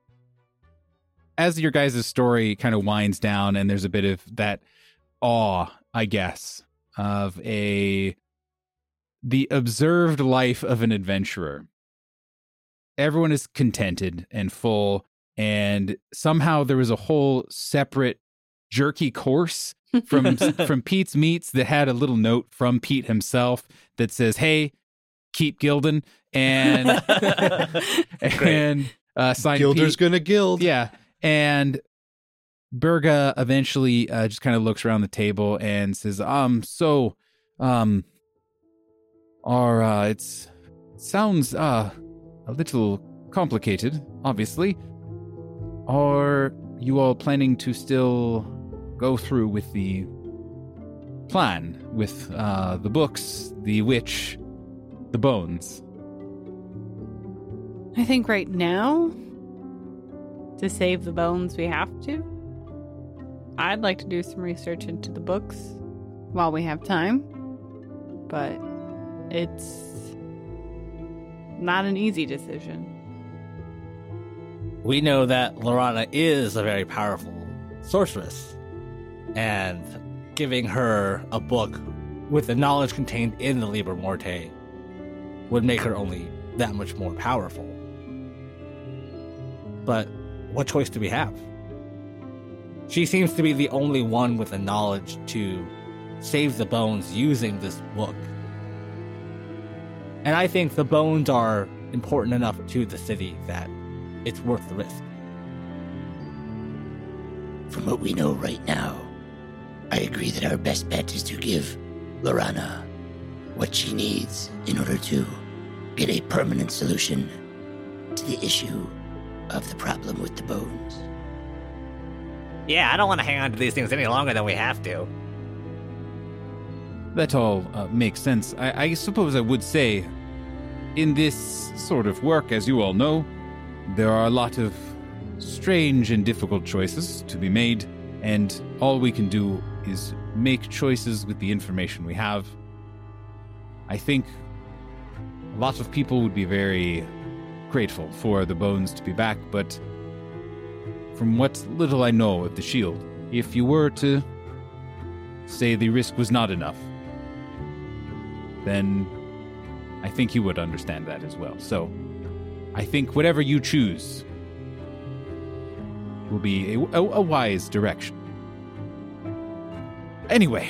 As your guys' story kind of winds down, and there's a bit of that awe, I guess, of the observed life of an adventurer. Everyone is contented and full, and somehow there was a whole separate jerky course from Pete's Meats that had a little note from Pete himself that says, "Hey, keep gilding," and signed Gilder's Pete. gonna gild. Yeah, and Berga eventually just kind of looks around the table and says, it sounds a little complicated, obviously. Are you all planning to still go through with the plan, with the books, the witch, the bones? I think right now, to save the bones, we have to. I'd like to do some research into the books while we have time, but it's not an easy decision. We know that Laurana is a very powerful sorceress, and giving her a book with the knowledge contained in the Liber Morte would make her only that much more powerful. But what choice do we have? She seems to be the only one with the knowledge to save the bones using this book. And I think the bones are important enough to the city that it's worth the risk. From what we know right now, I agree that our best bet is to give Laurana what she needs in order to get a permanent solution to the issue of the problem with the bones. Yeah, I don't want to hang on to these things any longer than we have to. That all makes sense. I suppose I would say, in this sort of work, as you all know, there are a lot of strange and difficult choices to be made, and all we can do is make choices with the information we have. I think a lot of people would be very grateful for the bones to be back, but from what little I know of the shield, if you were to say the risk was not enough, then I think you would understand that as well. So I think whatever you choose will be a wise direction. Anyway,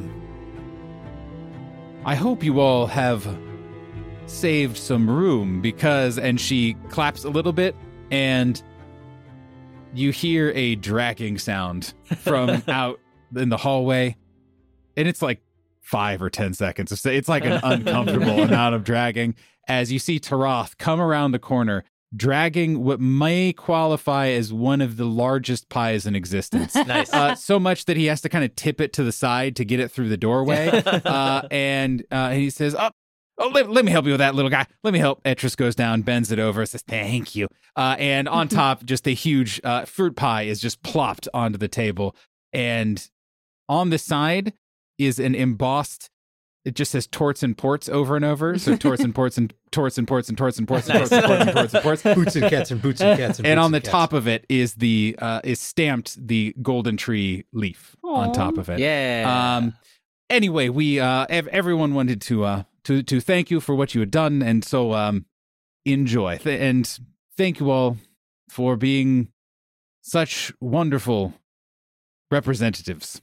I hope you all have saved some room because, and she claps a little bit, and you hear a dragging sound from out in the hallway, and it's like 5 or 10 seconds. It's like an uncomfortable amount of dragging as you see Taroth come around the corner, dragging what may qualify as one of the largest pies in existence. Nice. So much that he has to kind of tip it to the side to get it through the doorway. And he says, let me help you with that, little guy. Let me help. Etrus goes down, bends it over, says, thank you. And on top, just a huge fruit pie is just plopped onto the table. And on the side is an embossed, it just says torts and ports over and over. So torts and ports and torts and ports and torts and ports and torts and ports and torts and ports. Boots and cats and boots and cats. And on the top of it is is stamped the golden tree leaf on top of it. Yeah. Anyway, we everyone wanted to thank you for what you had done, and so enjoy. And thank you all for being such wonderful representatives.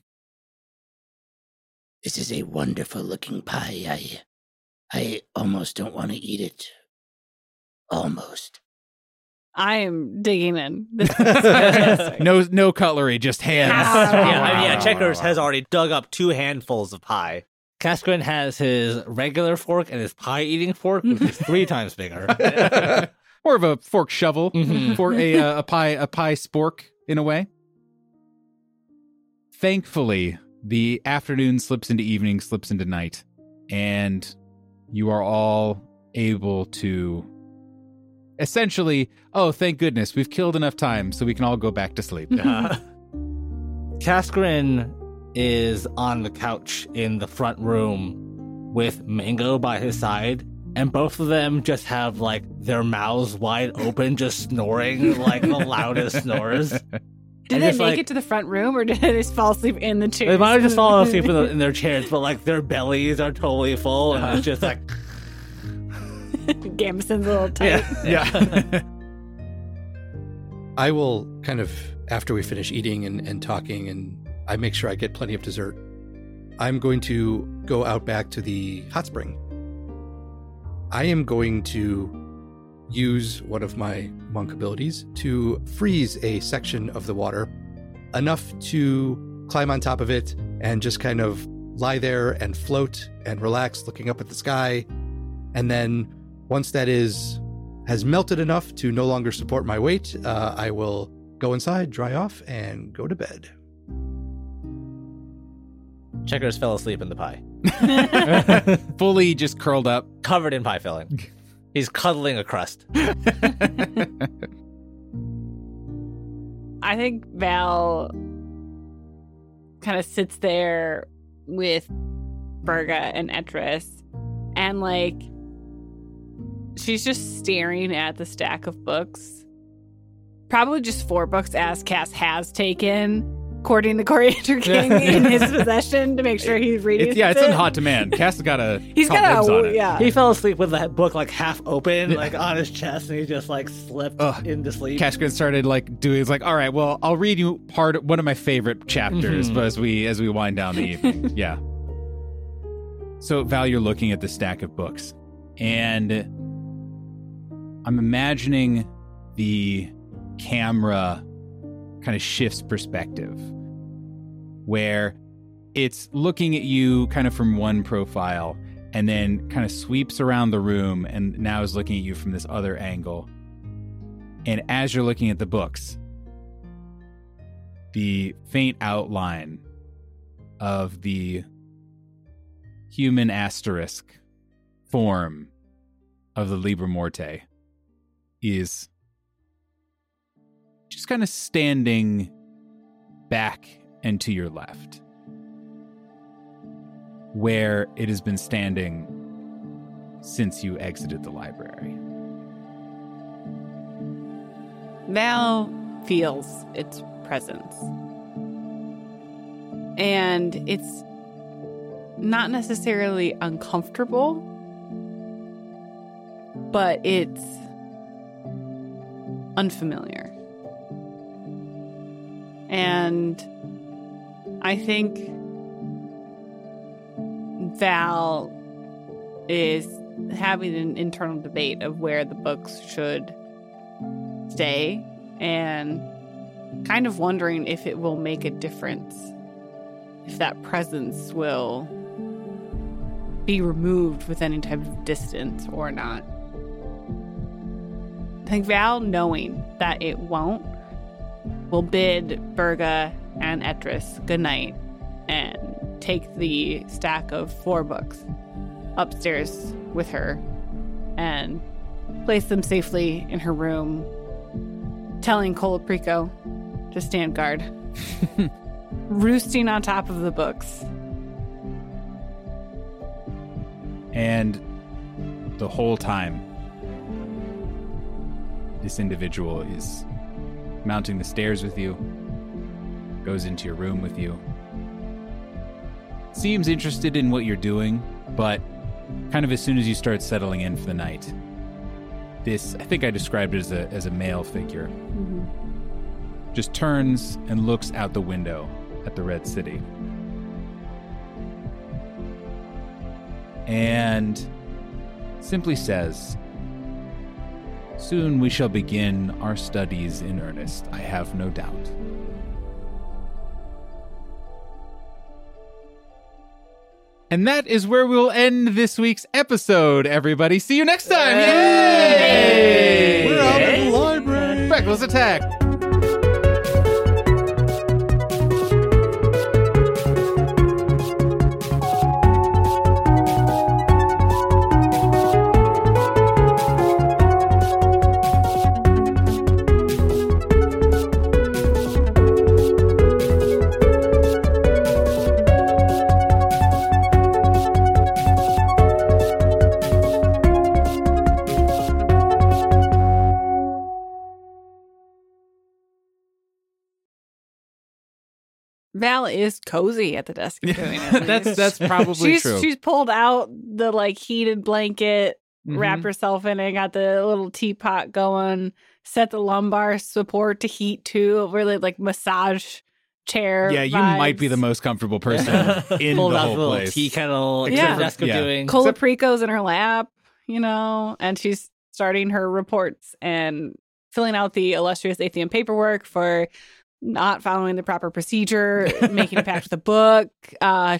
This is a wonderful looking pie. I almost don't want to eat it. Almost. I am digging in. This is fantastic. No cutlery, just hands. Yeah, Checkers has already dug up 2 handfuls of pie. Cascarin has his regular fork and his pie-eating fork, which is 3 times bigger. More of a fork shovel for a pie spork in a way. Thankfully, the afternoon slips into evening, slips into night, and you are all able to essentially, thank goodness, we've killed enough time so we can all go back to sleep. Cascarin is on the couch in the front room with Mango by his side, and both of them just have like their mouths wide open, just snoring like the loudest snores. Did they make it to the front room, or did they just fall asleep in the chairs? They might have just fallen asleep in their chairs, but like their bellies are totally full, and it's just like Gamison's a little tight. Yeah. I will kind of, after we finish eating and talking, and I make sure I get plenty of dessert, I'm going to go out back to the hot spring. I am going to use one of my monk abilities to freeze a section of the water enough to climb on top of it and just kind of lie there and float and relax, looking up at the sky. And then once that has melted enough to no longer support my weight, I will go inside, dry off, and go to bed. Checkers fell asleep in the pie. Fully just curled up. Covered in pie filling. He's cuddling a crust. I think Val kind of sits there with Berga and Etrus, and like she's just staring at the stack of books. Probably just 4 books as Cass has taken, courting the Coriander King in his possession to make sure he's reading. It's in hot demand. Cass has got a on it. Yeah. he fell asleep with that book like half open, like on his chest, and he just like slipped into sleep. Cascarin started like doing. It's like, all right, well, I'll read you one of my favorite chapters, but as we wind down the evening, yeah. So Val, you're looking at the stack of books, and I'm imagining the camera kind of shifts perspective, where it's looking at you kind of from one profile, and then kind of sweeps around the room and now is looking at you from this other angle. And as you're looking at the books, the faint outline of the human asterisk form of the Liber Morte is just kind of standing back and to your left, where it has been standing since you exited the library. Val feels its presence. And it's not necessarily uncomfortable, but it's unfamiliar. And I think Val is having an internal debate of where the books should stay and kind of wondering if it will make a difference, if that presence will be removed with any type of distance or not. I think Val, knowing that it won't, will bid Berga and Etris goodnight and take the stack of 4 books upstairs with her and place them safely in her room, telling Colaprico to stand guard, roosting on top of the books. And the whole time, this individual is mounting the stairs with you, goes into your room with you, seems interested in what you're doing, but kind of as soon as you start settling in for the night, this, I think I described it as a male figure, just turns and looks out the window at the Red City. And simply says, "Soon we shall begin our studies in earnest, I have no doubt." And that is where we'll end this week's episode, everybody. See you next time! Yay! We're out of the library. Reckless attack! Val is cozy at the desk doing it. That's probably true. She's pulled out the heated blanket, wrapped herself in it, got the little teapot going, set the lumbar support to heat too, really massage chair. Yeah, you vibes. might be the most comfortable person in Pulled the out whole the little place. tea kettle, Yeah. desk of Yeah. doing. Colaprico's in her lap, and she's starting her reports and filling out the illustrious Atheum paperwork for not following the proper procedure, making a pact with the book.